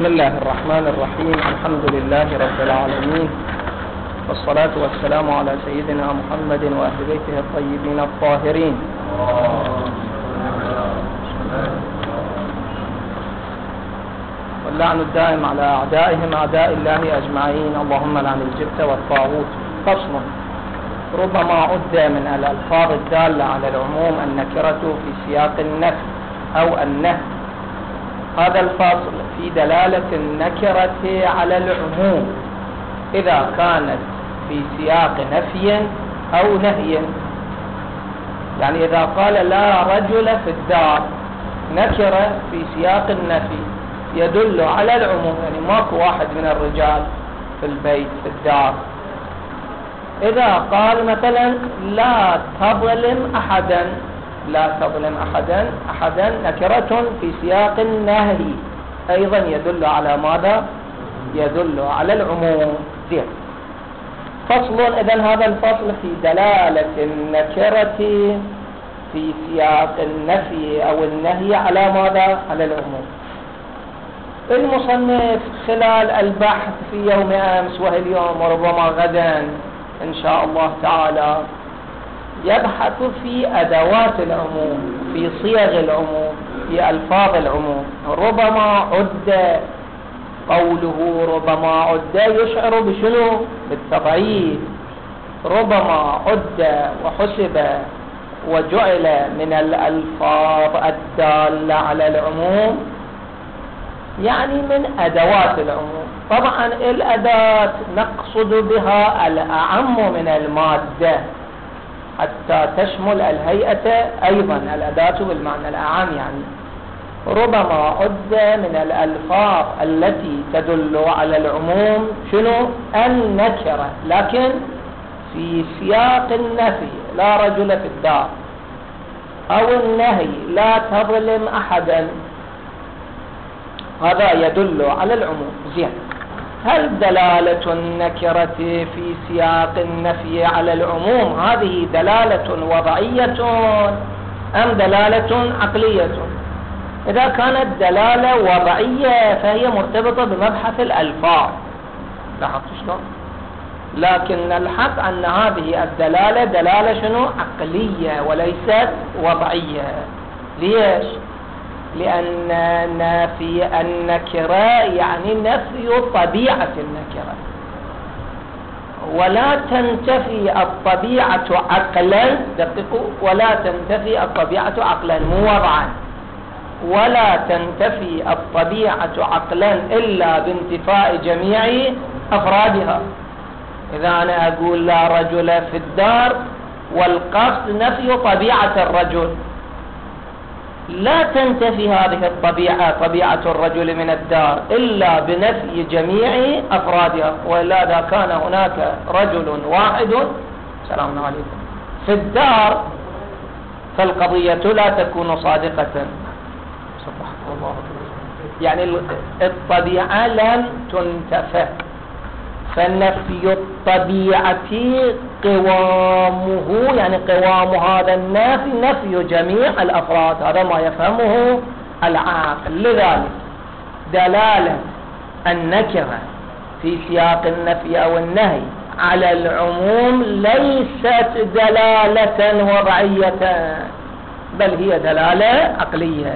بسم الله الرحمن الرحيم. الحمد لله رب العالمين، والصلاة والسلام على سيدنا محمد وأهل بيته الطيبين الطاهرين. واللعن الدائم على أعدائهم أعداء الله أجمعين. اللهم لعن الجبت والطاغوت. فصل: ربما عد من الألفاظ الدالة على العموم النكرة في سياق النفي أو النهي. هذا الفصل في دلالة النكرة على العموم إذا كانت في سياق نفي أو نهي. يعني إذا قال لا رجل في الدار، نكرة في سياق النفي يدل على العموم، يعني ماكو واحد من الرجال في البيت في الدار. إذا قال مثلا لا تظلم أحدا، لا تظلم أحدا نكرة في سياق النهي أيضا يدل على ماذا؟ يدل على العموم. زين. فصل: إذن هذا الفصل في دلالة النكرة في سياق النفي أو النهي على ماذا؟ على العموم. المصنف خلال البحث في يوم أمس واليوم وربما غدا إن شاء الله تعالى يبحث في أدوات العموم، في صيغ العموم، في ألفاظ العموم. ربما عد، قوله ربما عد يشعر بشنو؟ بالتضعيف. ربما عد وحسب وجعل من الألفاظ الدالة على العموم، يعني من أدوات العموم. طبعا الأداة نقصد بها الأعم من المادة حتى تشمل الهيئة أيضا. الأداة بالمعنى الأعم، يعني ربما عد من الألفاظ التي تدل على العموم شنو؟ النكرة، لكن في سياق النفي لا رجل في الدار، أو النهي لا تظلم أحدا، هذا يدل على العموم. زين. هل دلالة النكرة في سياق النفي على العموم هذه دلالة وضعية أم دلالة عقلية؟ إذا كانت دلالة وضعية فهي مرتبطة بمبحث الألفاظ، لاحظت شلون؟ لكن الحق أن هذه الدلالة دلالة شنو؟ عقلية وليست وضعية. ليش؟ لأن نفي النكرة يعني نفي طبيعة النكرة، ولا تنتفي الطبيعة عقلا، دققوا، ولا تنتفي الطبيعة عقلا مو وضعا، ولا تنتفي الطبيعة عقلا إلا بانتفاء جميع أفرادها. إذا أنا أقول لا رجل في الدار والقصد نفي طبيعة الرجل، لا تنتفي هذه الطبيعة، طبيعة الرجل من الدار، إلا بنفي جميع أفرادها. وإلا إذا كان هناك رجل واحد سلام عليكم في الدار فالقضية لا تكون صادقة. سبحان الله. يعني الطبيعة لم تنتفى، فنفي الطبيعة قوامه، يعني قوام هذا النفي نفي جميع الأفراد. هذا ما يفهمه العاقل. لذلك دلالة النكرة في سياق النفي أو النهي على العموم ليست دلالة وضعية، بل هي دلالة عقلية.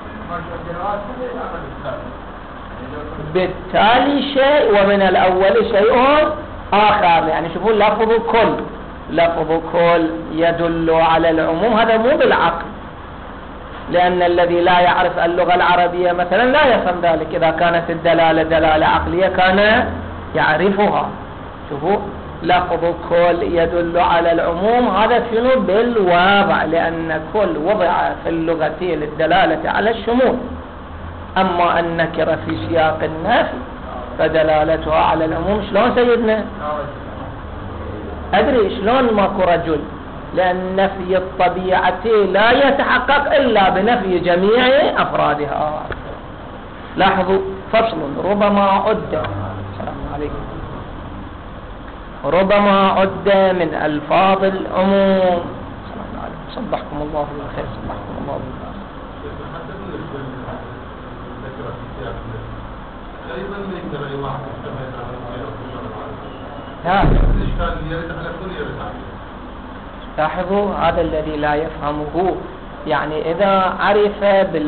بالتالي شيء ومن الأول شيء آخر. يعني شوفوا لفظ كل، لفظ كل يدل على العموم، هذا مو بالعقل، لأن الذي لا يعرف اللغة العربية مثلا لا يفهم ذلك. إذا كانت الدلالة دلالة عقلية كان يعرفها. شوفوا لفظ كل يدل على العموم، هذا شنو؟ بالوضع، لأن كل وضع في اللغة للدلالة على الشمول. أما النكرة في سياق النفي فدلالتها على العموم. شلون سيدنا؟ أدري شلون ماكو رجل؟ لأن نفي الطبيعة لا يتحقق إلا بنفي جميع أفرادها. لاحظوا فصل: ربما عد، السلام عليكم، ربما عد من ألفاظ العموم. السلام عليكم، صبحكم الله بالخير، صبحكم الله بالخير. أيضا ما يقدر أي واحد يشتغل على الغير لا الإشكال اللي يرد على كل يرد عليه. لاحظوا هذا الذي لا يفهمه، يعني إذا عرف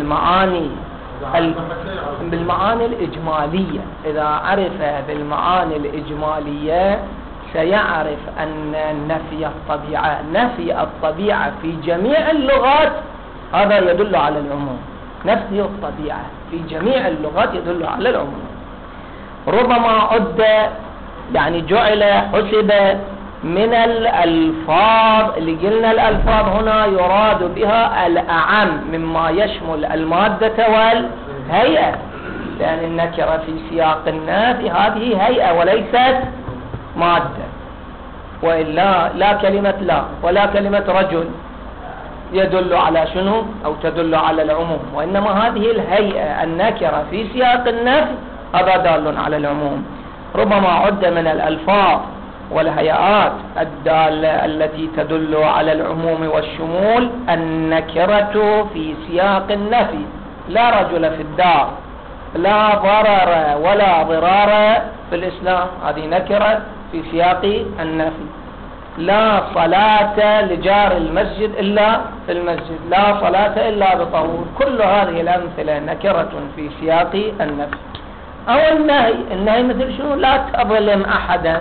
بالمعاني الإجمالية، إذا عرف بالمعاني الإجمالية سيعرف أن نفي الطبيعة في جميع اللغات هذا يدل على العموم. نفي الطبيعة في جميع اللغات يدل على العموم. ربما عد يعني حسب من الألفاظ اللي قلنا الألفاظ هنا يراد بها الأعم مما يشمل المادة والهيئة، لأن النكرة في سياق النفي هذه هيئة وليست مادة، وإلا لا كلمة لا ولا كلمة رجل يدل على شنو أو تدل على العموم، وإنما هذه الهيئة النكرة في سياق النفي هذا دال على العموم. ربما عد من الألفاظ والهيئات الدالة التي تدل على العموم والشمول النكرة في سياق النفي. لا رجل في الدار، لا ضرر ولا ضرار في الإسلام، هذه نكرة في سياق النفي. لا صلاة لجار المسجد إلا في المسجد، لا صلاة إلا بطهور، كل هذه الأمثلة نكرة في سياق النفي. أو النهي مثل شنو؟ لا تظلم أحدا،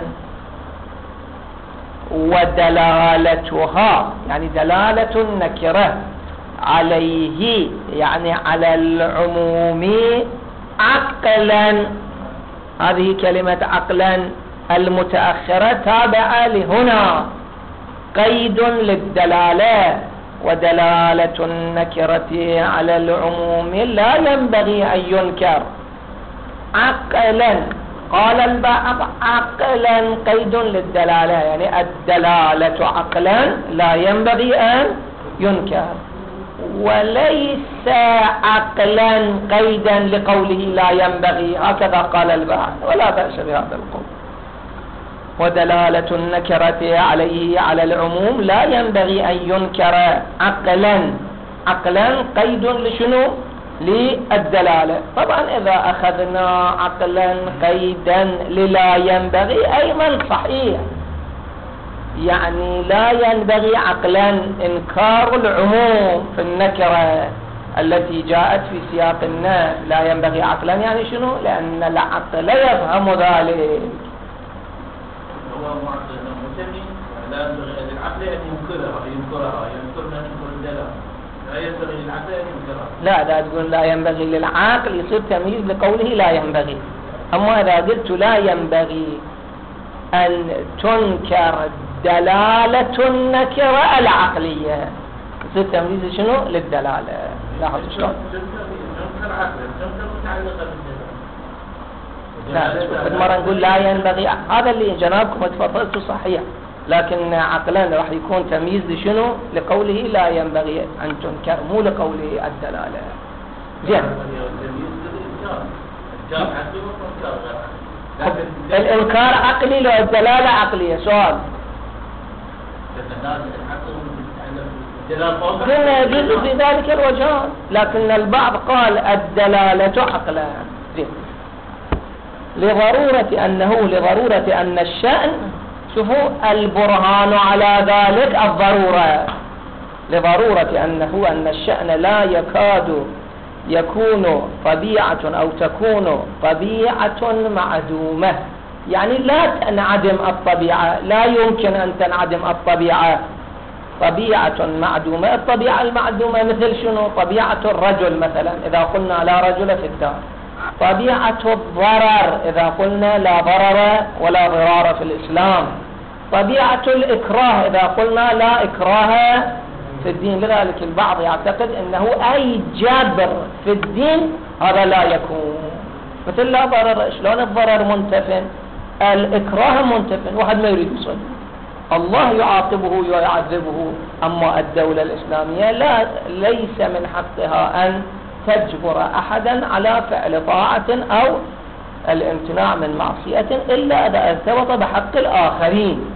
ودلالتها يعني دلالة النكرة عليه يعني على العموم عقلا، هذه كلمة عقلا المتأخرة تابعة لهنا قيد للدلالة، ودلالة النكرة على العموم لا ينبغي أن ينكر عقلا. قال البعض عقلا قيد للدلالة، يعني الدلالة عقلا لا ينبغي أن ينكر، وليس عقلا قيدا لقوله لا ينبغي، هكذا قال البعض ولا بأس بهذا القول. ودلالة النكرة عليه على العموم لا ينبغي أن ينكر عقلا قيد لشنو؟ للدلالة. طبعا إذا أخذنا عقلا قيدا للا ينبغي أيضا صحيح، يعني لا ينبغي عقلا إنكار العموم في النكرة التي جاءت في سياق النفي، لا ينبغي عقلا يعني شنو؟ لأن العقل يفهم ذلك. هو معقل متمي، لا ينبغي للعقل أن ينكرها ينكرنا ننكر الدلالة، لا ينبغي للعقل أن ينكرها. لا تقول لا ينبغي للعقل يصير تمييز لقوله لا ينبغي. أما إذا قلت لا ينبغي أن تنكر دلالة النكرة العقلية يصير تمييز شنو؟ للدلالة. لاحظ شلون؟ تنكر عقلا، تنكر متعلقة بالدلالة. لا مرة نقول لا ينبغي، هذا اللي جنابكم تفضلتوا صحيح، لكن عقلا راح يكون تمييز لشنو؟ لقوله لا ينبغي أن تنكر، مو لقوله الدلالة. زين. الإنكار عقلي لو الدلالة عقلية. سؤال. قلنا يجوز في ذلك الوجهان، لكن البعض قال الدلالة عقلا. زين. لضرورة أن الشأن، شوفوا البرهان على ذلك الضرورة، لضرورة أن الشأن لا يكاد يكون طبيعة أو تكون طبيعة معدومة، يعني لا تنعدم الطبيعة، لا يمكن أن تنعدم الطبيعة، طبيعة معدومة. الطبيعة المعدومة مثل شنو؟ طبيعة الرجل مثلا إذا قلنا لا رجل في الدار، طبيعة الضرر إذا قلنا لا ضرر ولا ضرار في الإسلام، طبيعة الإكراه إذا قلنا لا إكراه في الدين. لذلك البعض يعتقد أنه أي جبر في الدين هذا لا يكون، مثل لا ضرر. شلون الضرر منتفن؟ الإكراه منتفن، واحد ما يريد يصلي الله يعاقبه ويعذبه. أما الدولة الإسلامية ليس من حقها أن تجبر أحدا على فعل طاعة أو الامتناع من معصية إلا إذا ارتبط بحق الآخرين.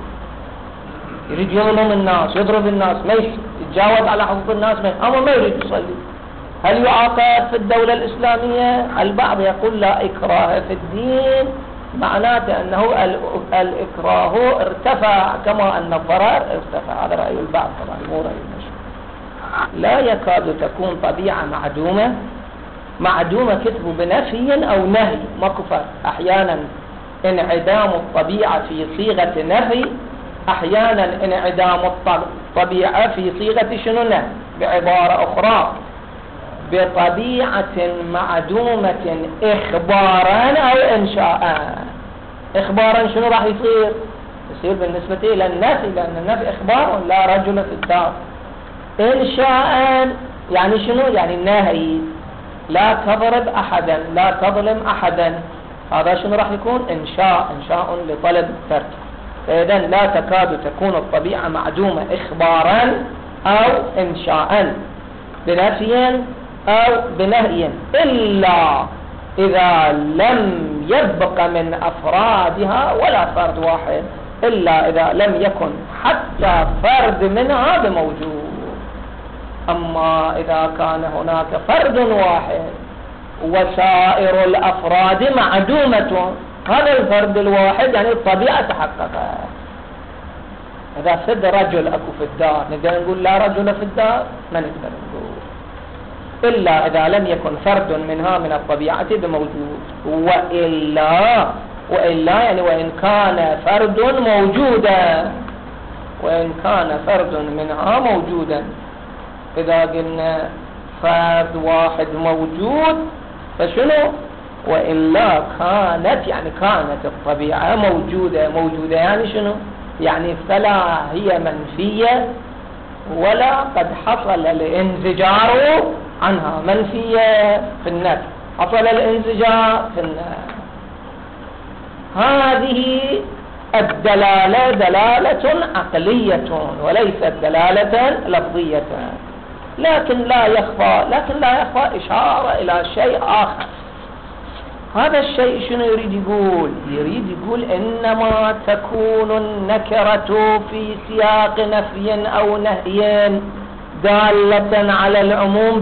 يريد يظلم الناس، يضرب الناس، ما يتجاوز على حقوق الناس، أما ما يريد يصلي، هل يعاقب في الدولة الإسلامية؟ البعض يقول لا إكراه في الدين، معناته أنه الإكراه ارتفع كما أن الضرر ارتفع. هذا رأي البعض طبعا، مو رأي المشهور. لا يكاد تكون طبيعة معدومة كتب بنفي أو نهي، ماكو فرق. أحيانا انعدام الطبيعة في صيغة نفي، أحيانا انعدام الطبيعة في صيغة شنو؟ نهي. بعبارة أخرى، بطبيعة معدومة إخبارا أو إنشاء. إخبارا شنو راح يصير بالنسبة إلى النفي، لأن النفي إخبار لا رجل في الدار. إنشاء يعني شنو؟ يعني النهي، لا تضرب أحدا، لا تظلم أحدا. هذا شنو راح يكون؟ إنشاء لطلب الترك. فإذا لا تكاد تكون الطبيعة معدومة إخبارا أو إنشاء، بنفي أو بنهي، إلا إذا لم يبق من أفرادها ولا فرد واحد، إلا إذا لم يكن حتى فرد منها بموجود. أما إذا كان هناك فرد واحد وسائر الأفراد معدومة، هذا الفرد الواحد يعني الطبيعة تحققت. إذا فد رجل أكو في الدار، نقدر نقول لا رجل في الدار؟ ما نقدر نقول، إلا إذا لم يكن فرد منها من الطبيعة بموجود. وإلا يعني وإن كان فرد موجودا، وإن كان فرد منها موجودا. إذا قلنا فرد واحد موجود فشنو؟ وإلا كانت الطبيعة موجودة يعني شنو؟ يعني فلا هي منفية ولا قد حصل الانزجار عنها. منفية في النفي، حصل الانزجار في النفي. هذه الدلالة دلالة عقلية وليست دلالة لفظية. لكن لا يخفى إشارة إلى شيء آخر. هذا الشيء شنو يريد يقول إنما تكون النكرة في سياق نفي أو نهي دالة على العموم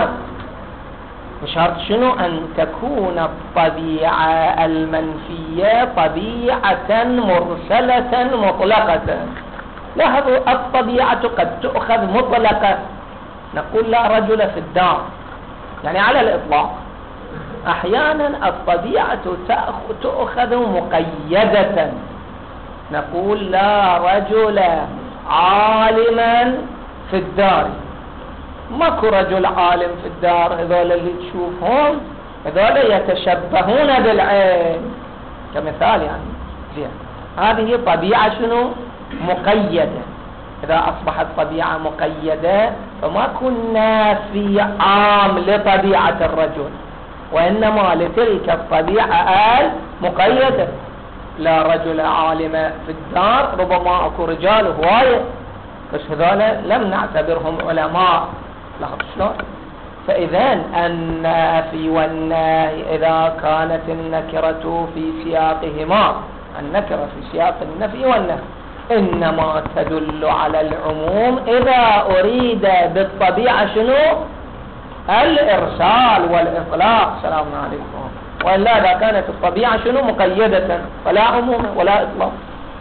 بشرط شنو؟ أن تكون الطبيعة المنفية طبيعة مرسلة مطلقة. لاحظوا، الطبيعة قد تؤخذ مطلقة، نقول لا رجل في الدار يعني على الإطلاق. أحيانا الطبيعة تؤخذ مقيدة، نقول لا رجل عالما في الدار. ماكو رجل عالم في الدار، هذول اللي تشوفهم هذول يتشبهون بالعين كمثال يعني. زين، هذه طبيعة شنو؟ مقيدة. إذا أصبحت طبيعة مقيدة فما كنا في عام لطبيعة الرجل، وإنما لتلك الطبيعة المقيدة. لا رجل عالم في الدار، ربما أكو رجال هواية بس هذول لم نعتبرهم علماء. لاحظ شلون؟ فإذا النافي والنهي إذا كانت النكرة في سياقهما، النكرة في سياق النفي والنهي إنما تدل على العموم إذا أريد بالطبيعة شنو؟ الإرسال والإطلاق. السلام عليكم. وإلا إذا كانت الطبيعة شنو؟ مقيدة، فلا عموم ولا إطلاق.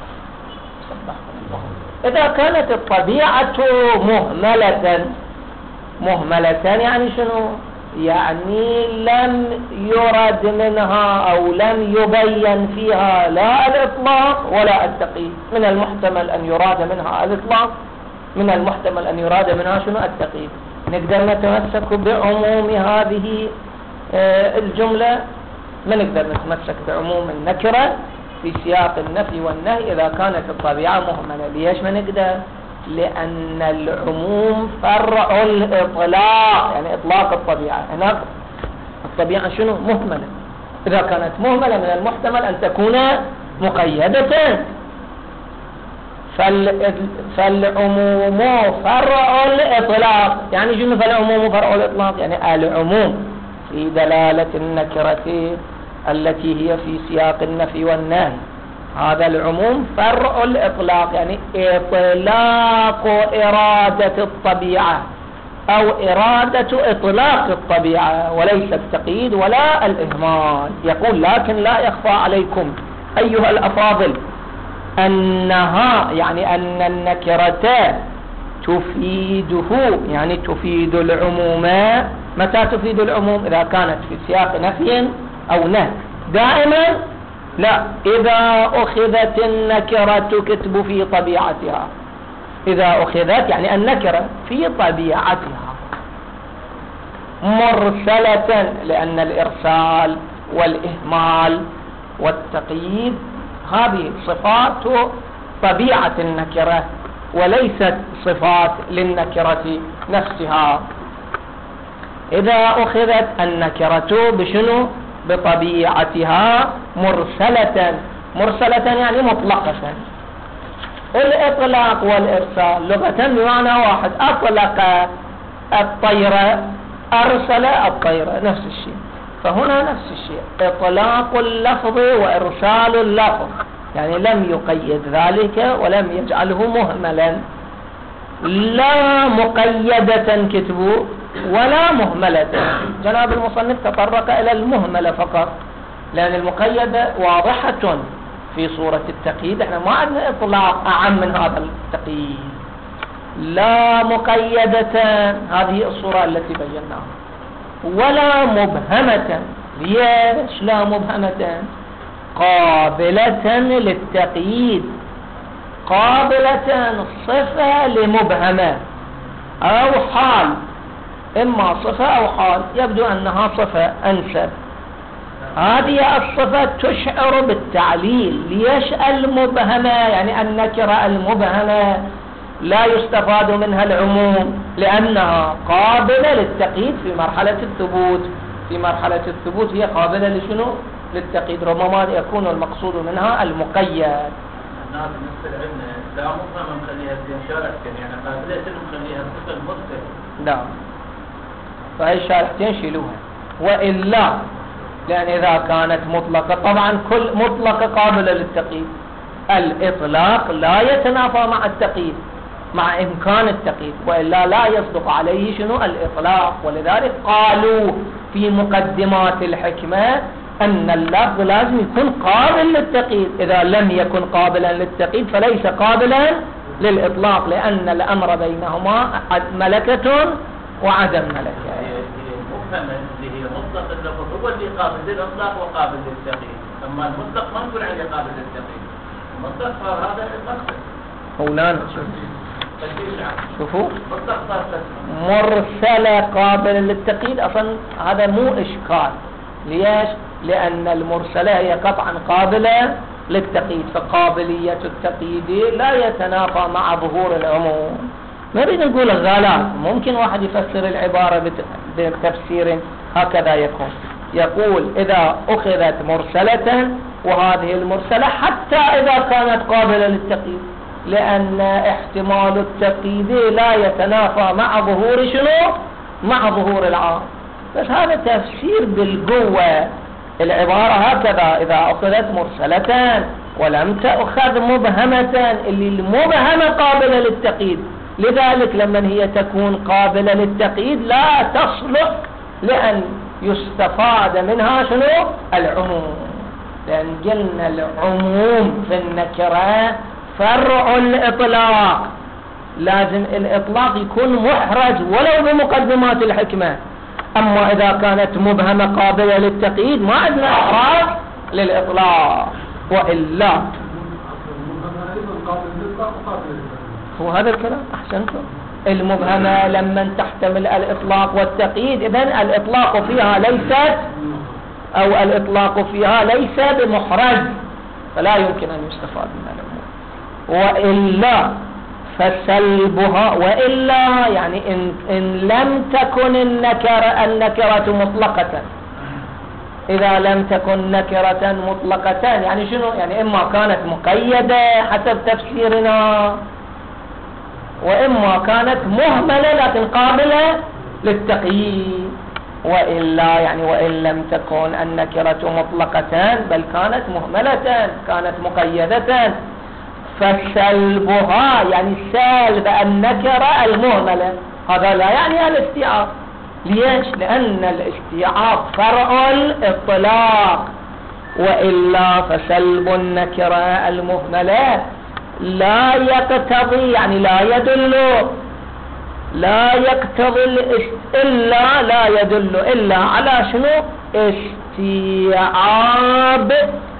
إذا كانت الطبيعة مهملة يعني شنو؟ يعني لم يرد منها أو لم يبين فيها لا الإطلاق ولا التقييد. من المحتمل أن يراد منها الإطلاق، من المحتمل أن يراد منها شنو؟ التقييد. نقدر نتمسك بعموم هذه الجملة، ما نقدر نتمسك بعموم النكرة في سياق النفي والنهي إذا كانت الطبيعة مهملة. ليش ما نقدر؟ لأن العموم فرع الإطلاق، يعني إطلاق الطبيعة. هناك الطبيعة شنو؟ مهملة. إذا كانت مهملة من المحتمل أن تكون مقيدة. فالعموم فرع الإطلاق. يعني شنو فالعموم فرع الإطلاق؟ يعني العموم في دلالة النكرة التي هي في سياق النفي والنهي، هذا العموم فرع الإطلاق، يعني إطلاق إرادة الطبيعة أو إرادة إطلاق الطبيعة وليس التقييد ولا الإهمال. يقول لكن لا يخفى عليكم أيها الأفاضل أنها يعني أن النكرة تفيده، يعني تفيد العموم. متى تفيد العموم؟ إذا كانت في سياق نفي أو نهي. دائما لا، إذا أخذت النكرة تكتب في طبيعتها. إذا أخذت يعني النكرة في طبيعتها مرسلة، لأن الإرسال والإهمال والتقييد هذه صفات طبيعة النكرة وليست صفات للنكرة نفسها. إذا أخذت النكرة بشنو؟ بطبيعتها مرسلة. مرسلة يعني مطلقة. الإطلاق والإرسال لغة بمعنى واحد. أطلق الطيرة، أرسل الطيرة، نفس الشيء. فهنا نفس الشيء، إطلاق اللفظ وإرسال اللفظ، يعني لم يقيد ذلك ولم يجعله مهملا. لا مقيدة كتبوا ولا مهملة. جناب المصنف تطرق إلى المهملة فقط، لأن المقيدة واضحة في صورة التقييد. احنا ما عندنا إطلاق أعم من هذا التقييد. لا مقيدة هذه الصورة التي بيناها، ولا مبهمة. ليش لا مبهمة؟ قابلة للتقييد، قابلة صفة لمبهمة أو حال، إما صفة أو حال، يبدو أنها صفة أنسب. هذه الصفة تشعر بالتعليل. ليش المبهمة؟ يعني النكرة المبهمة لا يستفاد منها العموم، لأنها قابلة للتقييد في مرحلة الثبوت. في مرحلة الثبوت هي قابلة لشنو؟ للتقييد. ربما يكون المقصود منها المقيد. الناس بالنسبة لنا لا مفهمة نخليها زي شارحتين، يعني قابلة نخليها الصفة المرسلة. لا، فهي الشارحتين شيلوها. وإلا لأن إذا كانت مطلقة، طبعا كل مطلقة قابلة للتقييد. الإطلاق لا يتنافى مع التقييد، مع إمكان التقييد، وإلا لا يصدق عليه شنو؟ الإطلاق. ولذلك قالوا في مقدمات الحكمة أن اللفظ لازم يكون قابل للتقييد. إذا لم يكن قابلا للتقييد فليس قابلا للإطلاق، لأن الأمر بينهما ملكة وعدم ملكة. مفهمة اللي هي مطلق اللفظ هو اللي قابل للإطلاق وقابل للتقييد، أما المطلق ما نقول عليه قابل للتقييد. المطلق صار هذا الإطلاق. مولانا شوفوا مرسلة قابلة للتقييد، أصلا هذا مو إشكال. ليش؟ لأن المرسلة هي قطعا قابلة للتقييد، فقابلية التقييد لا يتنافى مع ظهور العموم. ما نريد نقول غلط، ممكن واحد يفسر العبارة بتفسير هكذا يكون. يقول إذا أخذت مرسلة، وهذه المرسلة حتى إذا كانت قابلة للتقييد، لأن احتمال التقييد لا يتنافى مع ظهور شنو؟ مع ظهور العام. بس هذا تفسير بالقوة. العبارة هكذا: إذا أخذت مرسلة ولم تأخذ مبهمة، اللي المبهمة قابلة للتقييد. لذلك لما هي تكون قابلة للتقييد لا تصلح لأن يستفاد منها شنو؟ العموم. لأن قلنا العموم في النكرة فرع الإطلاق، لازم الإطلاق يكون محرز ولو بمقدمات الحكمة. أما إذا كانت مبهمة قابلة للتقييد ما عندنا إحراز للإطلاق. وإلا هو هذا الكلام. أحسنتم. المبهمة لما تحتمل الإطلاق والتقييد، إذن الإطلاق فيها ليست، أو الإطلاق فيها ليس بمحرز، فلا يمكن أن يستفاد من الأمور. وإلا فسلبها، وإلا يعني إن لم تكن النكرة مطلقة. إذا لم تكن نكرة مطلقة يعني شنو؟ يعني إما كانت مقيدة حسب تفسيرنا، وإما كانت مهملة لكن قابلة للتقييد. وإلا يعني وإن لم تكن النكرة مطلقة بل كانت مهملة، كانت مقيدة، فسلبها يعني سلب النكرة المهملة هذا لا يعني الاستيعاب. ليش؟ لأن الاستيعاب فرع الإطلاق، وإلا فسلب النكرة المهملة لا يقتضي، يعني لا يدل، لا يقتضي لا يدل إلا على شنو؟ استيعاب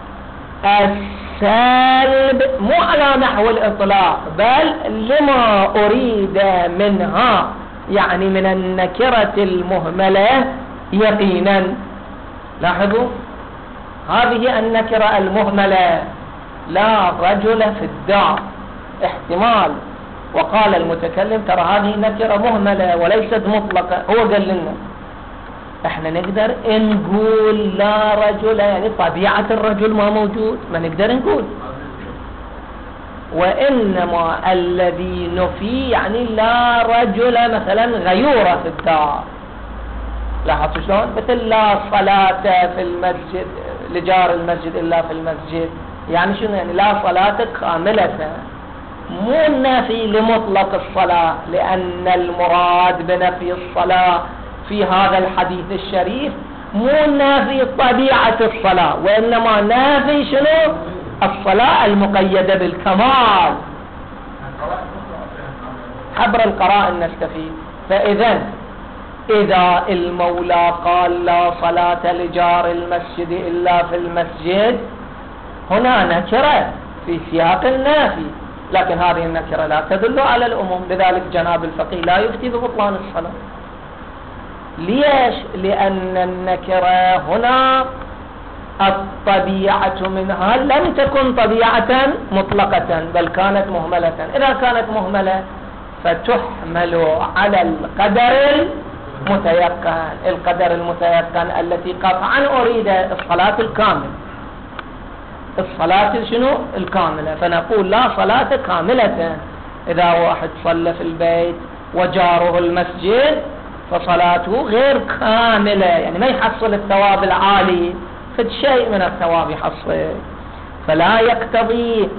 السلب، مو على نحو الإطلاق، بل لما أريد منها، يعني من النكرة المهملة يقينا. لاحظوا هذه النكرة المهملة، لا رجل في الدار، احتمال وقال المتكلم ترى هذه نكرة مهملة وليست مطلقة، هو قال لنا احنا نقدر نقول لا رجل، يعني طبيعة الرجل ما موجود، ما نقدر نقول. وإنما الذي نفي يعني لا رجل مثلا غيورة في الدار. لاحظوا شلون؟ مثل لا صلاة في المسجد لجار المسجد إلا في المسجد، يعني شنو؟ يعني لا صلاة كاملة، مو نفي لمطلق الصلاة، لأن المراد بنفي الصلاة في هذا الحديث الشريف مو نافي طبيعة الصلاة، وإنما نافي شنو؟ الصلاة المقيدة بالكمال. عبر القرائن نستفيد. فإذا إذا المولى قال لا صلاة لجار المسجد إلا في المسجد، هنا نكرة في سياق النافي، لكن هذه النكرة لا تدل على العموم، لذلك جناب الفقيه لا يفتي ببطلان الصلاة. ليش؟ لأن النكرة هنا الطبيعة منها لم تكن طبيعة مطلقة، بل كانت مهملة. إذا كانت مهملة فتحمل على القدر المتيقن، القدر المتيقن التي قطعا أريد الصلاة الكاملة، الصلاة شنو؟ الكاملة. فنقول لا صلاة كاملة. إذا واحد صلى في البيت وجاره المسجد فصلاته غير كاملة، يعني ما يحصل الثواب العالي، فد شيء من الثواب يحصل. فلا يقتضي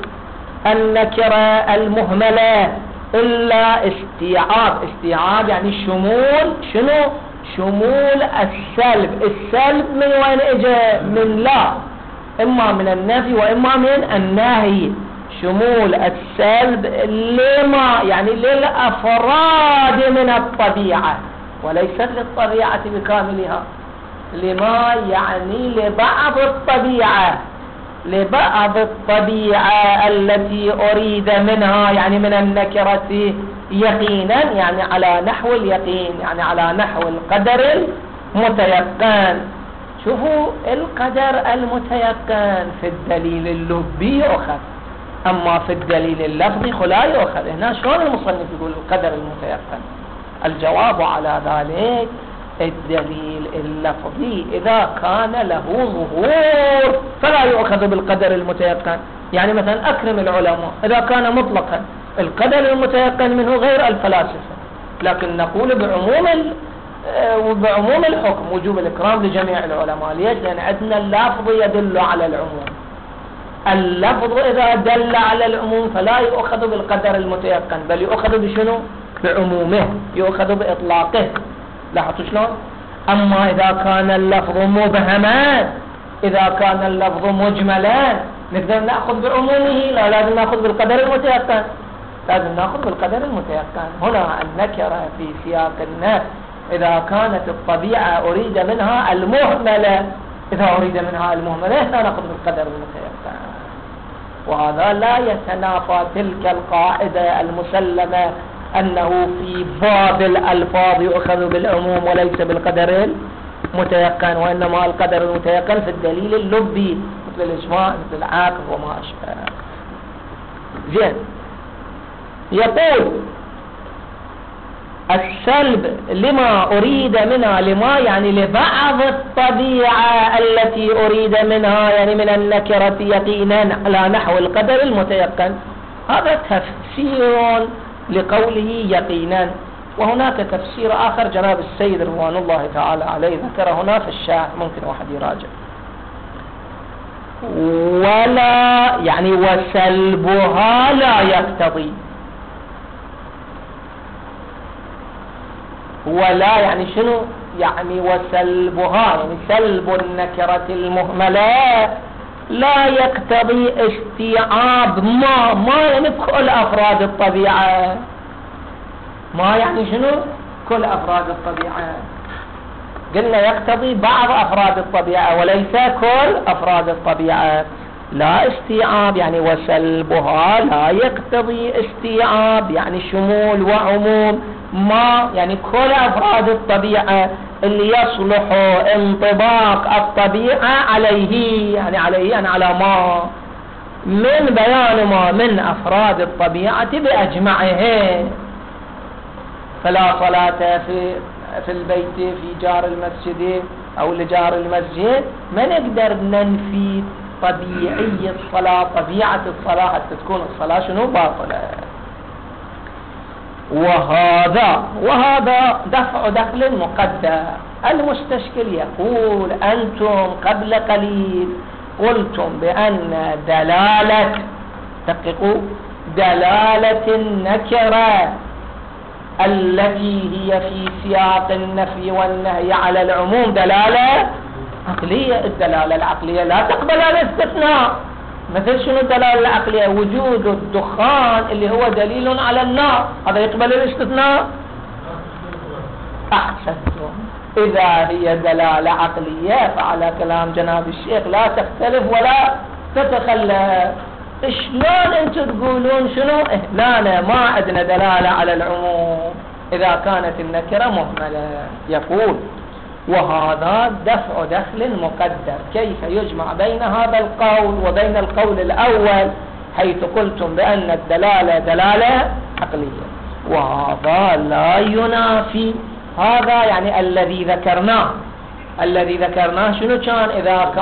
النكرة المهملة إلا استيعاب يعني شمول شنو؟ شمول السلب. السلب من وين اجى؟ من لا، إما من النفي وإما من النهي. شمول السلب لما يعني للأفراد من الطبيعة وليست للطبيعة بكاملها. لما يعني لبعض الطبيعة، لبعض الطبيعة التي أريد منها، يعني من النكرة يقينا، يعني على نحو اليقين، يعني على نحو القدر المتيقن. شوفوا القدر المتيقن في الدليل اللبي يؤخذ، أما في الدليل اللفظي فلا يؤخذ. هنا شلون المصنف يقول القدر المتيقن؟ الجواب على ذلك الدليل اللفظي إذا كان له ظهور فلا يؤخذ بالقدر المتيقن. يعني مثلا أكرم العلماء إذا كان مطلقا القدر المتيقن منه غير الفلاسفة، لكن نقول بعموم الحكم وجوب الإكرام لجميع العلماء. ليش؟ لأن عندنا اللفظ يدل على العموم. اللفظ إذا دل على العموم فلا يؤخذ بالقدر المتيقن، بل يؤخذ بشنو؟ بعمومه، يؤخذ بإطلاقه. لاحظوا شلون؟ أما إذا كان اللفظ مبهما، إذا كان اللفظ مجملا، نقدر نأخذ بعمومه، لا لازم نأخذ بالقدر المتيقن، لازم نأخذ بالقدر المتيقن. هنا النكرة في سياق النفي إذا كانت الطبيعة أريد منها المهملة، إذا أريد منها المهملة هنا نأخذ بالقدر المتيقن. وهذا لا يتنافى تلك القاعدة المسلمة أنه في باب الألفاظ يؤخذ بالعموم وليس بالقدر المتيقن، وإنما القدر المتيقن في الدليل اللبي مثل الإجماع مثل العقل وما أشبه. زين، يقول السلب لما أريد منها، لما يعني لبعض الطبيعة التي أريد منها، يعني من النكرة يقينا على نحو القدر المتيقن. هذا تفسير لقوله يقينا. وهناك تفسير آخر جناب السيد رضوان الله تعالى عليه ذكر هنا في الشارح، ممكن واحد يراجع. ولا يعني وسلبها لا يقتضي، ولا يعني شنو؟ يعني وسلبها يعني سلب النكرة المهملة لا يقتضي استيعاب ما يعني كل أفراد الطبيعة، ما يعني شنو؟ كل أفراد الطبيعة، قلنا يقتضي بعض أفراد الطبيعة وليس كل أفراد الطبيعة. لا استيعاب يعني وسلبها لا يقتضي استيعاب يعني شمول وعموم ما يعني كل أفراد الطبيعة اللي يصلح انطباق الطبيعة عليه، يعني عليه يعني على ما من بيان ما من أفراد الطبيعة بأجمعه. فلا صلاة في البيت في جار المسجد أو لجار المسجد، ما نقدر ننفي طبيعية الصلاة، طبيعة الصلاة حتى تكون الصلاة شنو؟ باطلة. وهذا دفع دخل مقدر. المستشكل يقول أنتم قبل قليل قلتم بأن دلالة النكرة التي هي في سياق النفي والنهي على العموم دلالة عقلية. الدلالة العقلية لا تقبل الاستثناء. مثل شنو الدلالة العقلية؟ وجود الدخان اللي هو دليل على النار، هذا يقبل الاستثناء؟ أحسنتم. إذا هي دلالة عقلية فعلى كلام جناب الشيخ لا تختلف ولا تتخلف. شلون انتم تقولون شنو؟ لا ما عندنا دلالة على العموم إذا كانت النكرة مهملة. يقول وهذا دفع دخل مقدر. كيف يجمع بين هذا القول وبين القول الأول حيث قلتم بأن الدلالة دلالة عقلية؟ وهذا لا ينافي هذا يعني الذي ذكرناه شنو كان؟ إذا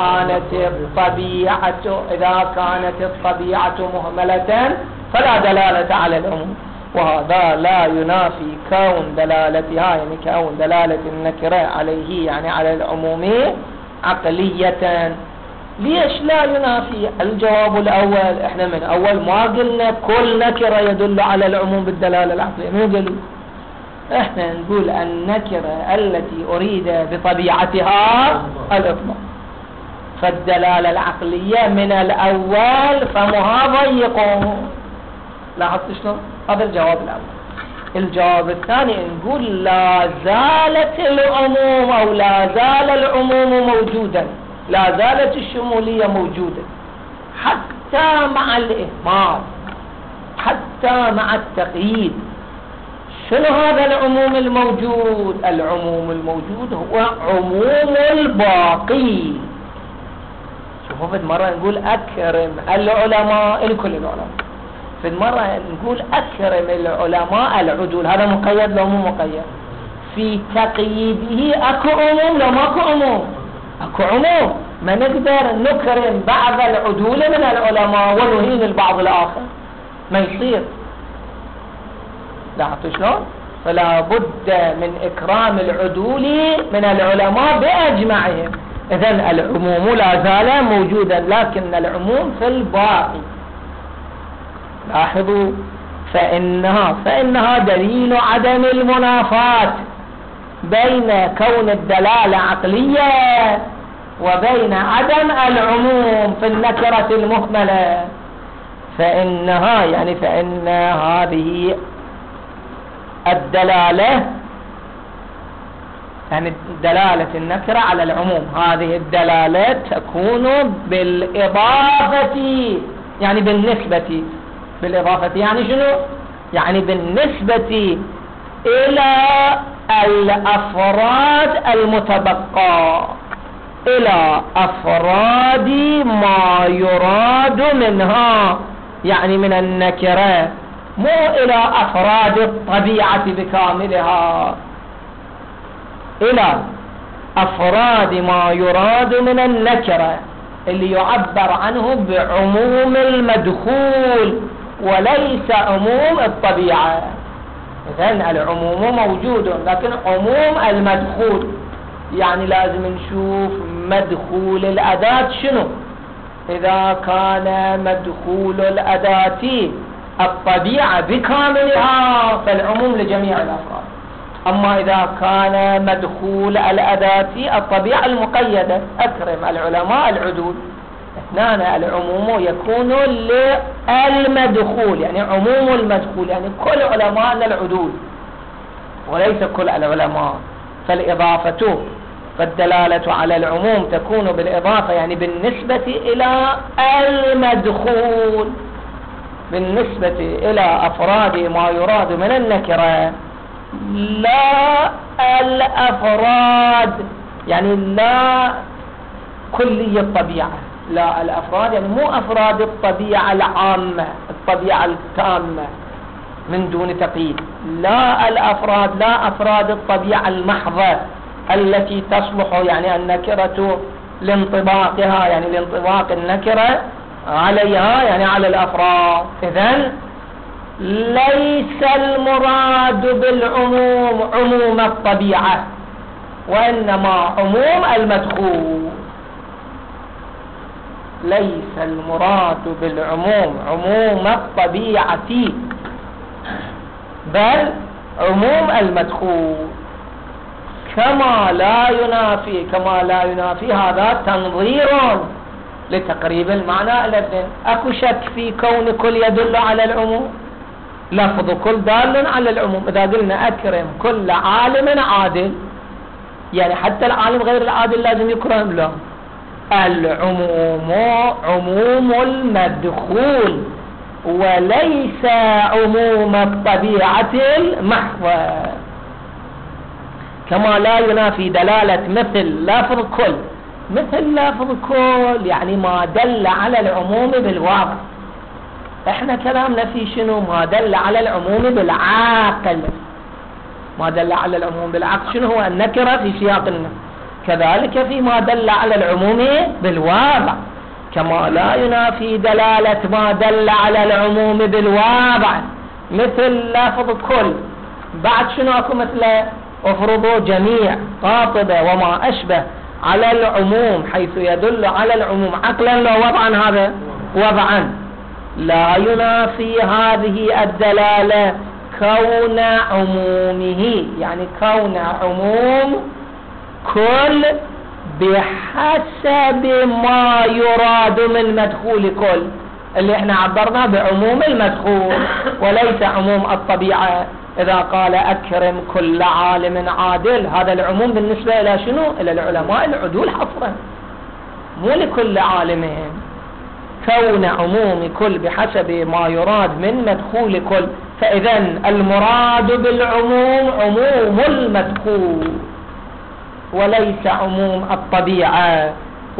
كانت الطبيعة مهملة فلا دلالة على العموم. وهذا لا ينافي كون دلالتها يعني كون دلالة النكرة عليه يعني على العموم عقلية. ليش لا ينافي؟ الجواب الأول، احنا من أول ما قلنا كل نكرة يدل على العموم بالدلالة العقلية، مو قلنا احنا نقول النكرة التي أريد بطبيعتها الإطلاق، فالدلالة العقلية من الأول فمها ضيقه. لاحظت شلون؟ هذا الجواب الأول. الجواب الثاني نقول لا زالت العموم أو لا زال العموم موجودا، لا زالت الشمولية موجودة حتى مع الإهمال، حتى مع التقييد. شنو هذا العموم الموجود؟ العموم الموجود هو عموم الباقي. شوفوا في مرة نقول أكرم العلماء الكل العلماء، في مرة نقول أكرم العلماء العدول، هذا مقيد لو مو مقيد؟ في تقييده أكو عموم لو ماكو عموم؟ أكو عموم. ما نقدر نكرم بعض العدول من العلماء ونهين البعض الآخر، ما يصير. لاحظتوا شلون؟ فلا بد من إكرام العدول من العلماء بأجمعهم. إذن العموم لا زال موجودا لكن العموم في الباقي. لاحظوا فإنها دليل عدم المنافاة بين كون الدلالة عقلية وبين عدم العموم في النكرة المهملة. فإن هذه الدلالة يعني دلالة النكرة على العموم، هذه الدلالة تكون بالإضافة يعني بالنسبة. بالإضافة يعني شنو؟ يعني بالنسبة إلى الأفراد المتبقى، إلى أفراد ما يراد منها يعني من النكرة، مو إلى أفراد الطبيعة بكاملها، إلى أفراد ما يراد من النكرة اللي يعبر عنه بعموم المدخول وليس عموم الطبيعة. إذن العموم موجود لكن عموم المدخول يعني لازم نشوف مدخول الأداة شنو. إذا كان مدخول الأداة الطبيعة بكاملها فالعموم لجميع الأفراد، أما إذا كان مدخول الأداة الطبيعة المقيدة أكرم العلماء العدول، هنا العموم يكون للمدخول، يعني عموم المدخول، يعني كل علماء العدول وليس كل العلماء. فالإضافة فالدلالة على العموم تكون بالإضافة، يعني بالنسبة إلى المدخول، بالنسبة إلى أفراد ما يراد من النكرة، لا الأفراد، يعني لا كلية الطبيعة، لا الأفراد يعني مو أفراد الطبيعة العامة، الطبيعة التامة من دون تقييد، لا الأفراد، لا أفراد الطبيعة المحضة التي تصلح يعني النكرة لانطباقها، يعني لانطباق النكرة عليها، يعني على الأفراد. إذن ليس المراد بالعموم عموم الطبيعة، وإنما عموم المدخول. ليس المراد بالعموم عموم الطبيعة، بل عموم المدخول. كما لا ينافي هذا تنظير لتقريب المعنى إلى الذهن. أكو شك في كون كل يدل على العموم؟ لفظ كل دال على العموم. إذا قلنا أكرم كل عالم عادل، يعني حتى العالم غير العادل لازم يكرم له. العموم عموم المدخول وليس عموم الطبيعة المحضة. كما لا ينافي دلالة مثل لفظ كل، مثل لفظ كل يعني ما دل على العموم بالواقع. احنا كلامنا في شنو؟ ما دل على العموم بالعاقل، ما دل على العموم بالعقل شنو هو؟ النكرة في سياق النفي. كذلك فيما دل على العموم بالواقع، كما لا ينافي دلالة ما دل على العموم بالواقع مثل لفظ كل. بعد شنو اكو مثله؟ افرضوا جميع قاطبة وما أشبه على العموم حيث يدل على العموم عقلا لو وضعا، هذا وضعا. لا ينافي هذه الدلالة كون عمومه، يعني كون عموم كل بحسب ما يراد من مدخول كل، اللي احنا عبرنا بعموم المدخول وليس عموم الطبيعة. إذا قال أكرم كل عالم عادل، هذا العموم بالنسبة إلى شنو؟ إلى العلماء العدول حصرا، مو لكل عالمهم. كون عموم كل بحسب ما يراد من مدخول كل، فإذن المراد بالعموم عموم المدخول وليس عموم الطبيعة.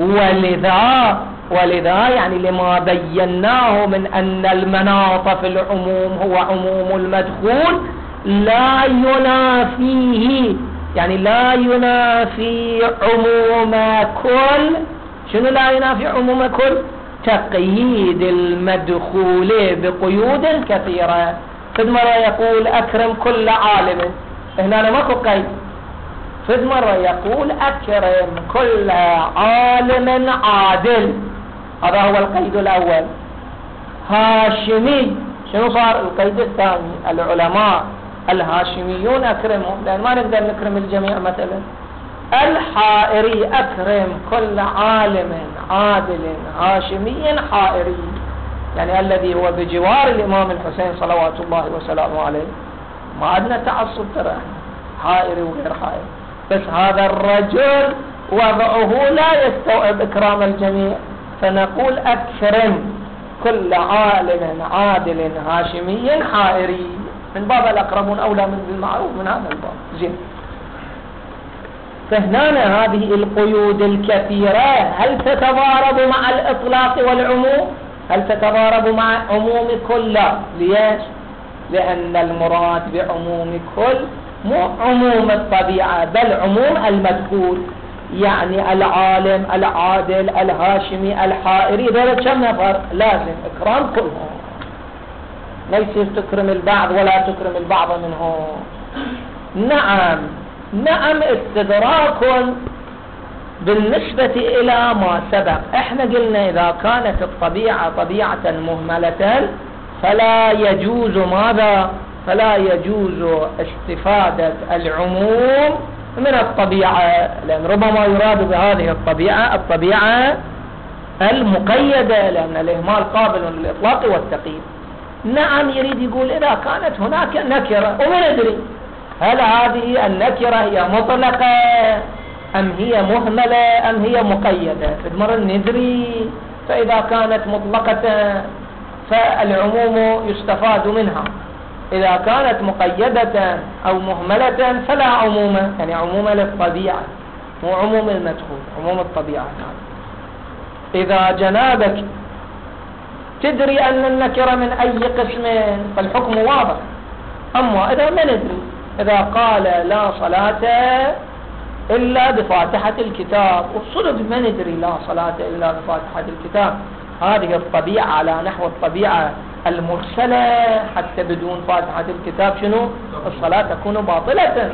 ولذا يعني لما بيناه من أن المناط في العموم هو عموم المدخول لا ينافيه، يعني لا ينافي عموم كل. شنو لا ينافي عموم كل؟ تقييد المدخول بقيود كثيرة. فد مرة يقول أكرم كل عالم، هنا ماكو قيد. فد مرة يقول أكرم كل عالم عادل، هذا هو القيد الأول. هاشمي، شنو صار القيد الثاني؟ العلماء الهاشميون أكرمهم، لأن ما نقدر نكرم الجميع. مثلا الحائري أكرم كل عالم عادل هاشمي حائري، يعني الذي هو بجوار الإمام الحسين صلوات الله وسلامه عليه. ما عندنا تعصب ترى، حائري وغير حائري، بس هذا الرجل وضعه لا يستوعب إكرام الجميع، فنقول أكرم كل عالم عادل هاشمي حائري، من باب الأقربون أولى من بالمعروف من هذا الباب. زين، فهنا هذه القيود الكثيرة هل تتضارب مع الإطلاق والعموم؟ هل تتضارب مع عموم كل؟ لا. ليش؟ لأن المراد بعموم كل مو عموم الطبيعة بل عموم المدخول، يعني العالم العادل الهاشمي الحائري، دول كم نفر؟ لازم إكرام كلهم، لا يصير تكرم البعض ولا تكرم البعض منهم. نعم استدراك بالنسبة إلى ما سبق. احنا قلنا إذا كانت الطبيعة طبيعة مهملة فلا يجوز ماذا؟ فلا يجوز استفادة العموم من الطبيعة، لأن ربما يراد بهذه الطبيعة المقيدة، لأن الإهمال قابل للإطلاق والتقييد. نعم، يريد يقول إذا كانت هناك نكرة وما ندري هل هذه النكرة هي مطلقة أم هي مهملة أم هي مقيدة، فالمرة ندري. فإذا كانت مطلقة فالعموم يستفاد منها، إذا كانت مقيدة أو مهملة فلا عموم، يعني عموم للطبيعة مو عموم المدخول، عموم الطبيعة. إذا جنابك تدري أن النكرة من أي قسم فالحكم واضح. أما إذا ما ندري، إذا قال لا صلاة إلا بفاتحة الكتاب، والصدق ما ندري لا صلاة إلا بفاتحة الكتاب، هذه الطبيعة على نحو الطبيعة المرسلة، حتى بدون فاتحة الكتاب شنو الصلاة تكون باطلة،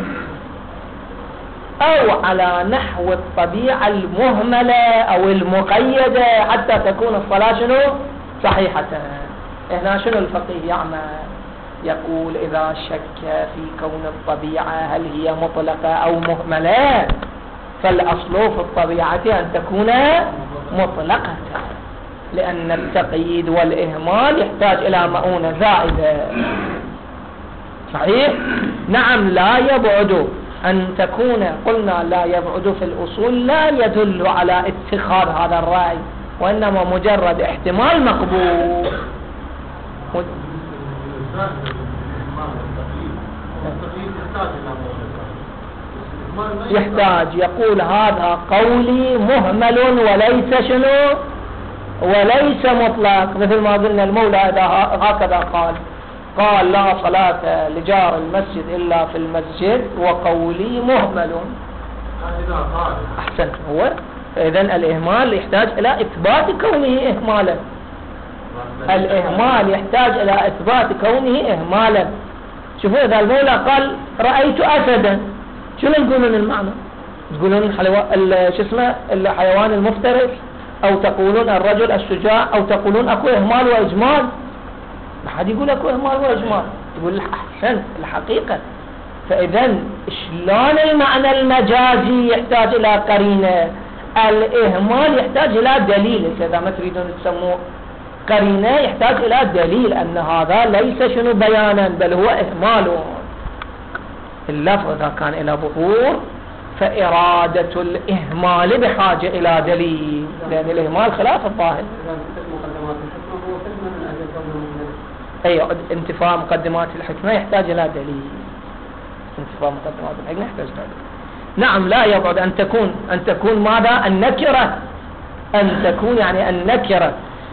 أو على نحو الطبيعة المهملة أو المقيدة حتى تكون الصلاة شنو صحيحة. هنا شنو الفقيه يعمل؟ يقول إذا شك في كون الطبيعة هل هي مطلقة أو مهملة، فالأصل في الطبيعة أن تكون مطلقة، لأن التقييد والإهمال يحتاج إلى مؤونة زائدة. صحيح؟ نعم، لا يبعد أن تكون، قلنا لا يبعد في الأصول لا يدل على اتخاذ هذا الرأي، وإنما مجرد احتمال مقبول. يحتاج، يقول هذا قولي مهمل وليس شنو وليس مطلق، مثل ما قلنا المولى هكذا قال لا صلاة لجار المسجد إلا في المسجد وقولي مهمل. أحسنت. هو فإذن الإهمال يحتاج إلى إثبات كونه إهمالا، الإهمال يحتاج إلى إثبات كونه إهمالا. شوفوا إذا المولى قال رأيت أسدا، شنو تقولون المعنى؟ تقولون شو اسمه الحيوان المفترس، أو تقولون الرجل الشجاع، أو تقولون أكو إهمال وإجمال؟ ما حد يقول أكو إهمال وإجمال، يقول أحسن الحقيقة. فإذن شلون المعنى المجازي يحتاج إلى قرينة، الإهمال يحتاج إلى دليل. إذا ما تريدون تسموه قرينة يحتاج إلى دليل أن هذا ليس شنو بيانا بل هو إهمال. اللفظ إذا كان إلى ظهور فإرادة الإهمال بحاجة إلى دليل، لأن الإهمال خلاف الظاهر. أي انتفاء مقدمات الحكمة يحتاج إلى دليل، انتفاء مقدمات الحكمة يحتاج إلى دليل. نعم، لا يبعد أن تكون ماذا النكرة، أن تكون يعني النكرة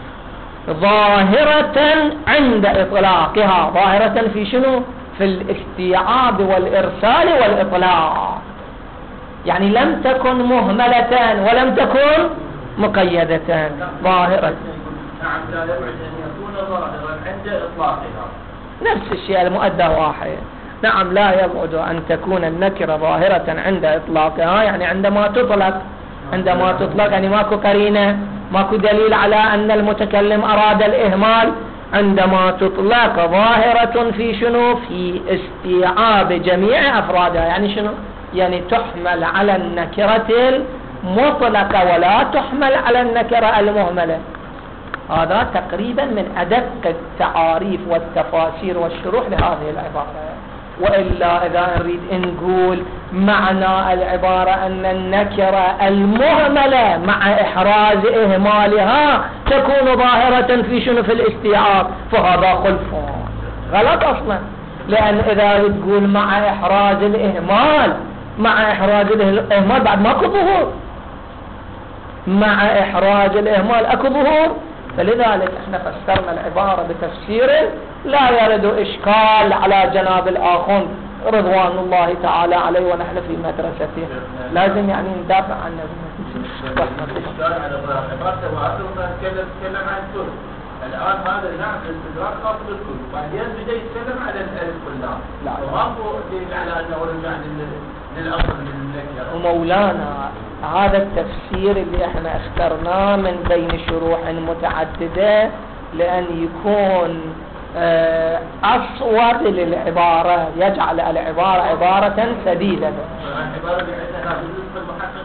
ظاهرة عند إطلاقها، ظاهرة في شنو؟ في الاستيعاب والإرسال والإطلاق، يعني لم تكن مهملة ولم تكن مقيدة، ظاهرة. نعم، لا يبعد أن يكون ظاهرا عند إطلاقها، نفس الشيء المؤدى واحد. نعم، لا يبعد أن تكون النكرة ظاهرة عند إطلاقها، يعني عندما تطلق يعني ماكو قرينة، ماكو دليل على أن المتكلم أراد الإهمال. عندما تطلق ظاهرة في شنو؟ في استيعاب جميع أفرادها، يعني شنو؟ يعني تحمل على النكرة المطلقة ولا تحمل على النكرة المهملة. هذا تقريبا من أدق التعاريف والتفاسير والشروح لهذه العبارة. وإلا إذا نريد نقول معنى العبارة أن النكرة المهملة مع إحراز إهمالها تكون ظاهرة في شنو؟ في الاستيعاب، فهذا خلف غلط أصلا، لأن إذا تقول مع إحراز الإهمال، مع إحراز الإهمال بعد ماكو ظهور، مع إحراز الإهمال أكو ظهور. فلذلك احنا فسرنا العبارة بتفسير لا يرد إشكال على جناب الآخر رضوان الله تعالى عليه ونحن في مدرسته، لازم يعني ندافع عن الإشكال على عبارته وأصلا تكلم عن الكل. الآن هذا نعم الاستدراك خاص بالكل، بعدين بدأ يتكلم على الألف واللام، وماكو دليل على أنه رجع للأصل للنكرة. ومولانا هذا التفسير اللي احنا اخترناه من بين شروح متعددة، لأن يكون أصوب للعبارة، يجعل العبارة عبارة سديدة. العبارة اللي عندنا بالنسبة للمحقق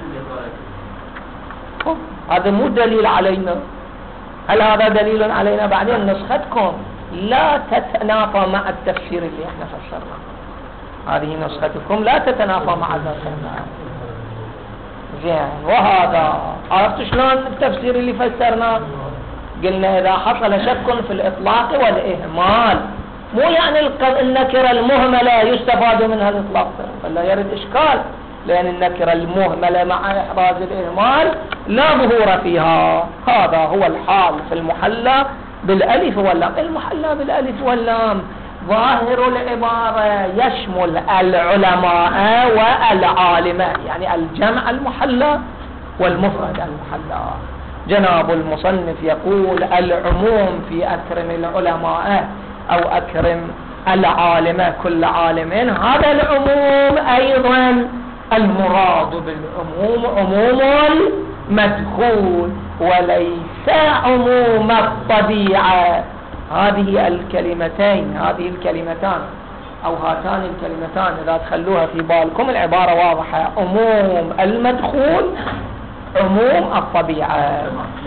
هذا مو دليل علينا. هل هذا دليل علينا؟ بعدين نسختكم لا تتنافى مع التفسير اللي احنا فسرناه. هذه نسختكم لا تتنافى مع ذلك. زين، وهذا عرفت شلون التفسير اللي فسرناه؟ قلنا إذا حصل شك في الإطلاق والإهمال، مو يعني النكرة المهملة يستفاد منها الإطلاق، فلا يرد إشكال، لأن النكرة المهملة مع إحراز الإهمال لا ظهور فيها. هذا هو الحال في المحلى بالألف واللام. المحلى بالألف واللام ظاهر العبارة يشمل العلماء والعالماء، يعني الجمع المحلى والمفرد المحلى. جناب المصنف يقول العموم في أكرم العلماء أو أكرم العالماء كل عالمين، هذا العموم أيضا المراد بالعموم عموم المدخول وليس عموم الطبيعة. هذه الكلمتين، هذه الكلمتان أو هاتان الكلمتان إذا تخلوها في بالكم العبارة واضحة، عموم المدخول عموم الطبيعة.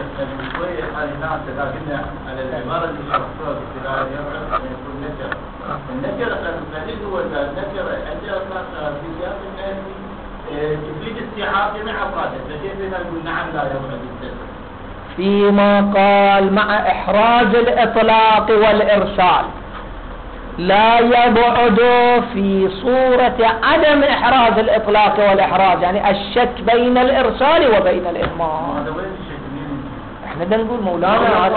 تفيد استيعاب جميع أفراده، فكيف نقول نعم لا يبعد التسليم فيما قال مع إحراز الإطلاق والإرسال، لا يبعد في صورة عدم إحراز الإطلاق والإحراز، يعني الشك بين الإرسال وبين الإهمال. هذا وين الشك؟ احنا بدنا نقول مولانا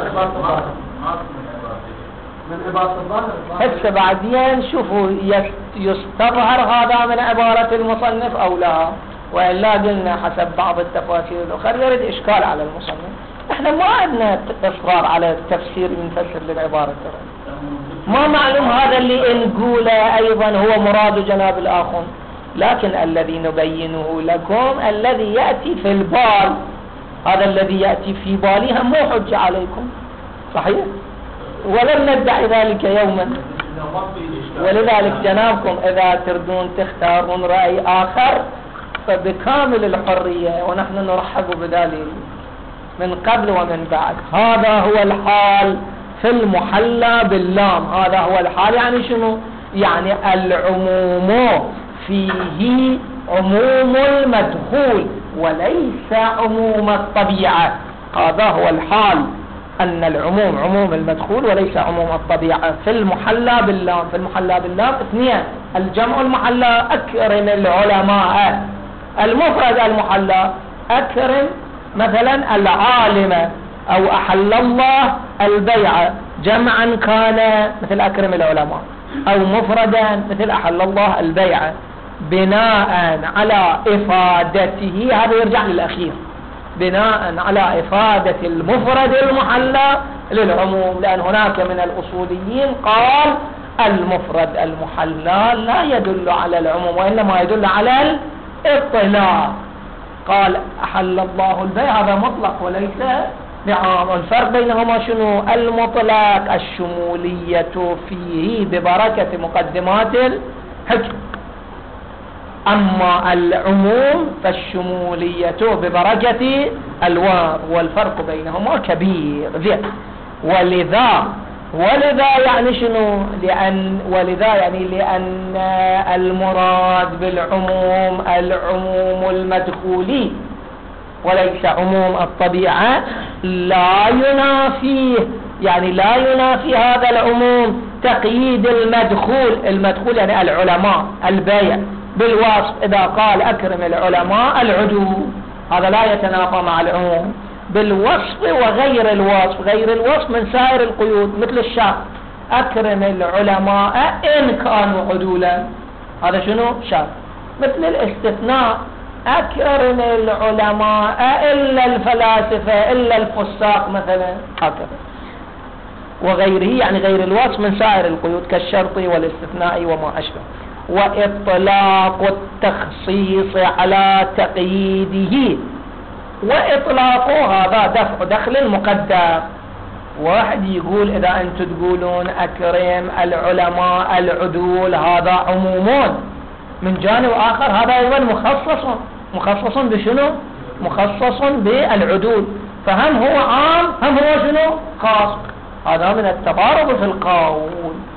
من عبارة الظاهر. هسه بعدين شوفوا يستظهر هذا من عبارة المصنف أو لا، وإلا قلنا حسب بعض التفاسير الأخرى يرد إشكال على المصنف. احنا ما عندنا إصرار على التفسير المفسر للعبارة، ما معلوم هذا اللي نقوله أيضا هو مراد جناب الآخر، لكن الذي نبينه لكم الذي يأتي في البال، هذا الذي يأتي في بالها مو حجة عليكم، صحيح؟ ولم ندعي ذلك يوما. ولذلك جنابكم إذا تردون تختارون رأي آخر فبكامل الحرية، ونحن نرحب بذلك من قبل ومن بعد. هذا هو الحال في المحلى باللام. هذا هو الحال، يعني شنو؟ يعني العموم فيه عموم المدخول وليس عموم الطبيعة. هذا هو الحال، أن العموم عموم المدخول وليس عموم الطبيعة في المحلى باللام. في المحلى باللام اثنين، الجمع المحلى أكرم العلماء، المفرد المحلى أكرم مثلا العالم، أو أحل الله البيع جمعا كان مثل أكرم العلماء، أو مفردا مثل أحل الله البيع، بناء على إفادته. هذا يرجع للأخير، بناء على إفادة المفرد المحلى للعموم، لأن هناك من الأصوليين قال المفرد المحلى لا يدل على العموم وإنما يدل على الإطلاق. قال أحل الله البيع هذا مطلق وليس بعام. الفرق بينهما شنو؟ المطلق الشمولية فيه ببركة مقدمات الحكم، أما العموم فالشمولية ببركة الواو، والفرق بينهما كبير. ولذا يعني شنو؟ ولذا يعني لأن المراد بالعموم العموم المدخولي وليس عموم الطبيعة، لا ينافيه، يعني لا ينافي هذا العموم تقييد المدخول يعني العلماء البيع بالوصف. إذا قال أكرم العلماء العدول، هذا لا يتنافى مع العموم بالوصف وغير الوصف. غير الوصف من سائر القيود مثل الشرط، أكرم العلماء إن كانوا عدولا، هذا شنو؟ شرط. مثل الاستثناء، أكرم العلماء إلا الفلاسفة إلا الفساق مثلا، هكذا. وغيره يعني غير الوصف من سائر القيود كالشرط والاستثناء وما أشبه. وإطلاق التخصيص على تقييده، وإطلاقه هذا دفع دخل مقدر، واحد يقول إذا أنتم تقولون أكرم العلماء العدول هذا عمومون، من جانب آخر هذا أيضا مخصص بشنو؟ مخصص بالعدول، فهم هو عام هم هو شنو؟ خاص. هذا من التضارب في القول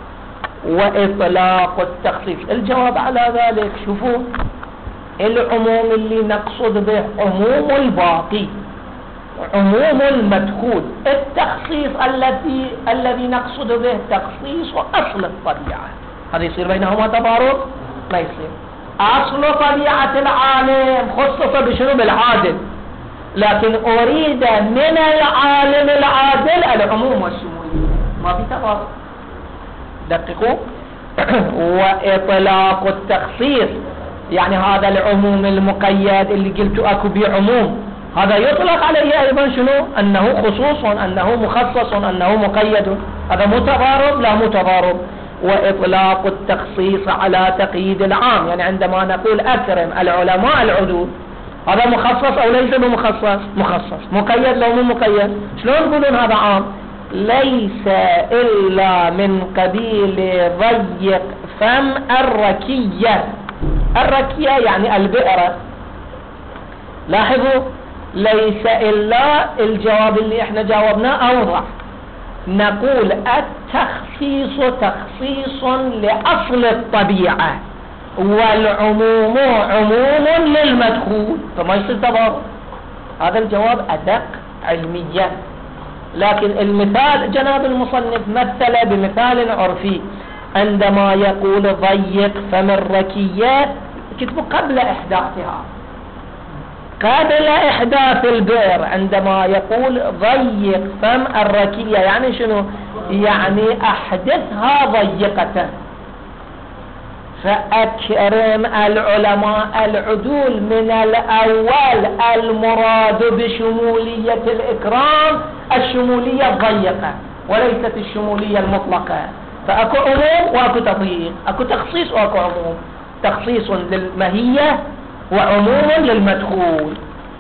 وإطلاق التخصيص. الجواب على ذلك شوفوا، العموم اللي نقصد به عموم الباقي، عموم المدخول. التخصيص الذي نقصد به تخصيص أصل الطبيعة، هذا يصير بينهما تضارب؟ ما يصير. أصل طبيعة العالم خصص بشنو؟ بالعادل، لكن أريد من العالم العادل العموم والشمولية، ما في تضارب. دققوا. وإطلاق التخصيص يعني هذا العموم المقيد اللي قلت أكو به عموم، هذا يطلق عليه أيضا شنو؟ أنه خصوص، أنه مخصص، أنه مقيد. هذا متضارب؟ لا متضارب. وإطلاق التخصيص على تقييد العام، يعني عندما نقول أكرم العلماء العدول، هذا مخصص أو ليس بمخصص؟ مخصص. مقيد لو مو مقيد؟ شلون يقولون هذا عام؟ ليس إلا من قبيل ضيق فم الركية. الركية يعني البئرة. لاحظوا، ليس إلا الجواب اللي احنا جاوبناه أوضح. نقول التخصيص تخصيص لأصل الطبيعة، والعموم عموم للمدخول، فما يصير تضارب. هذا الجواب أدق علميا. لكن المثال جناب المصنف مثل بمثال عرفي، عندما يقول ضيق فم الركيات كتبوا قبل إحداثها، قبل إحداث البئر. عندما يقول ضيق فم الركية يعني شنو؟ يعني أحدثها ضيقة. فأكرم العلماء العدول من الأول المراد بشمولية الإكرام الشمولية الضيقة وليست الشمولية المطلقة. فأكو عموم وأكو تضييق، أكو تخصيص وأكو عموم. تخصيص للمهية وعموم للمدخول.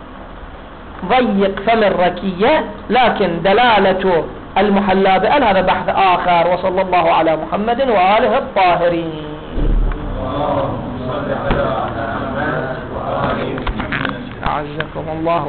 ضيق فم الركية، لكن دلالة المحلى بأن هذا بحث آخر. وصلى الله على محمد وآله الطاهرين. أعزكم الله.